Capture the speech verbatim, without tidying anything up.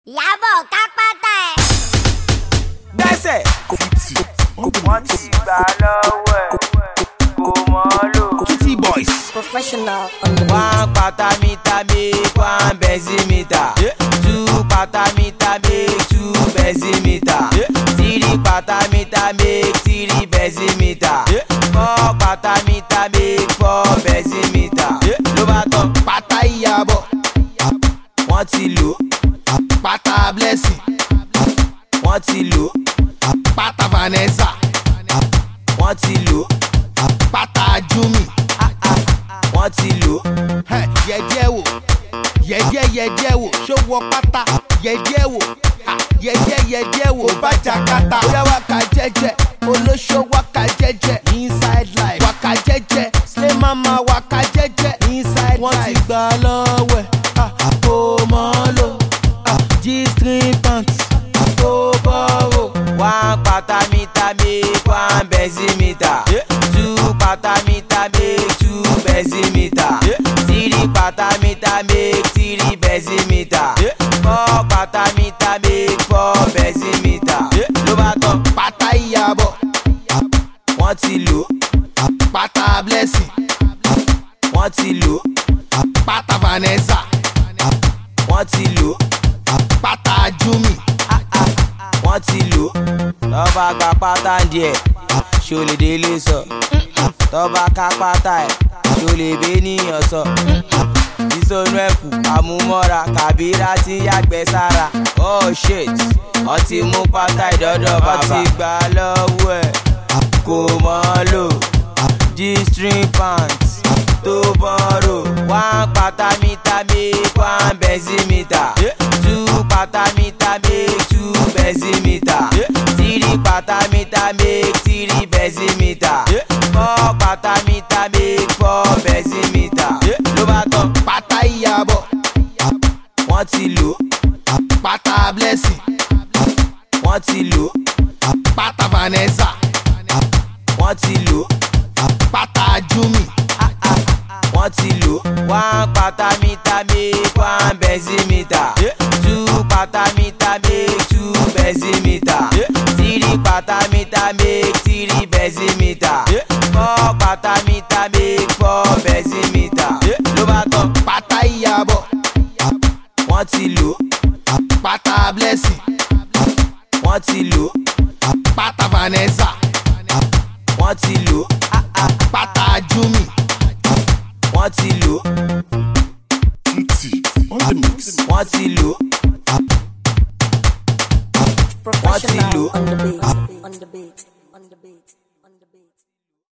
Ìyábọ̀ ká pátá ẹ̀. Gbẹ́sẹ̀. Wọ́n ti gbà lọ́wọ́ ẹ̀, kò mọ̀ lò. Kitty boys. Professional on the beat. One pata meter make one benzene meter. Two pata meter make two benzene meter. Three pata meter make three benzene meter. Four pata meter make four benzene meter. Ló bá tán pátá Ìyábọ̀. Wọ́n ti lò pátá Blessing. Wọ́n ti lò pátá Vanessa. Wọ́n ti lò pátá Jumi. Wọ́n ti lò yẹ̀jẹ̀ wò yẹ̀jẹ̀ yẹ̀jẹ̀ wò ṣòwò pátá yẹ̀jẹ̀ wò yẹ̀jẹ̀ yẹ̀jẹ̀ wò bàjá kàtà bóyá wákà jẹ́jẹ́ olóṣó wákà jẹ́jẹ́ inside life wákà jẹ́jẹ́ slay mama wákà jẹ́jẹ́ inside life. Wọ́n ti gbà lọ́wọ́ ẹ̀ kò mọ̀ lò G-string pants kò bọ̀rọ̀. one pata meter make one benzene meter. Two pata meter make two benzene meter. Three pata meter make three benzene meter. Four pata meter make four benzene meter. Ló bá tán Pátá Ìyábọ̀. wọ́n ti lò Pátá Blessing. wọ́n ti lò Pátá Vanessa. wọ́n ti lò Pátá Jumi. wọ́n ti lò. Tọ́ba gba pátá díẹ̀ ṣo lè délé sọ. Tọ́ba ká pátá ẹ̀ ṣo lè bẹ́ níyàn sọ. Ìsọnù ẹ̀kú àmúmọ́ra Kàbírà ti yàgbẹ́ sára. Oh shit, wọ́n ti mú pátá ìdọ́dọ̀ bàbá. Wọ́n ti gbà lọ́wọ́ ẹ̀ kò mọ̀ lò G-string pants tó bọ̀rọ̀. One pata meter make one benzene meter. Two pata meter make two benzene meter. Three pata meter make three benzene meter. Four pata meter make four benzene meter. Ló bá tán Pátá Ìyábọ̀. wọ́n ti lò Pátá Blessing. wọ́n ti lò Pátá Vanessa. wọ́n ti lò Pátá Jumi. wọ́n ti lò. One pata meter make one benzene meter. Two pata meter make two benzene meter. Three pata meter make three benzene meter. Four pata meter make four benzene meter. Ló bá tán Pátá Ìyábọ̀. wọ́n ti lò Pátá Blessing. wọ́n ti lò Pátá Vanessa. wọ́n ti lò Pátá Jumi. wọ́n ti lò Kitty on the mix. wọ́n ti lò Professional lò. on the beat. On the beat. On the beat. On the beat.